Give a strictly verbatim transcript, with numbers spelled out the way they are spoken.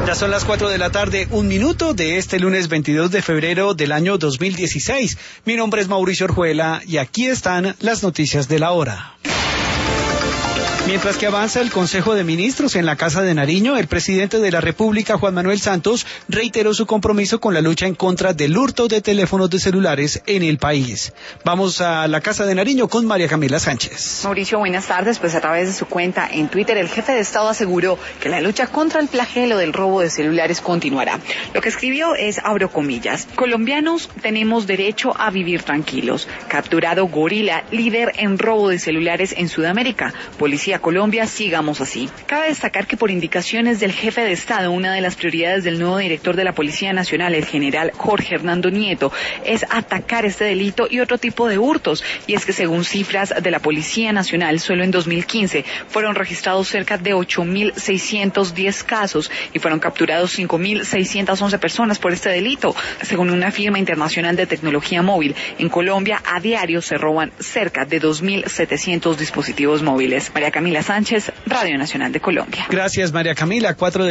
Ya son las cuatro de la tarde, un minuto de este lunes veintidós de febrero del año dos mil dieciséis. Mi nombre es Mauricio Orjuela y aquí están las noticias de la hora. Mientras que avanza el Consejo de Ministros en la Casa de Nariño, el presidente de la República, Juan Manuel Santos, reiteró su compromiso con la lucha en contra del hurto de teléfonos de celulares en el país. Vamos a la Casa de Nariño con María Camila Sánchez. Mauricio, buenas tardes. Pues a través de su cuenta en Twitter, el jefe de Estado aseguró que la lucha contra el flagelo del robo de celulares continuará. Lo que escribió es, abro comillas, colombianos tenemos derecho a vivir tranquilos. Capturado gorila, líder en robo de celulares en Sudamérica. Policía Colombia, sigamos así. Cabe destacar que por indicaciones del jefe de Estado, una de las prioridades del nuevo director de la Policía Nacional, el general Jorge Hernando Nieto, es atacar este delito y otro tipo de hurtos. Y es que según cifras de la Policía Nacional, solo en dos mil quince fueron registrados cerca de ocho mil seiscientos diez casos y fueron capturados cinco mil seiscientas once personas por este delito. Según una firma internacional de tecnología móvil, en Colombia a diario se roban cerca de dos mil setecientos dispositivos móviles. María Camila Sánchez, Radio Nacional de Colombia. Gracias, María Camila. Cuatro de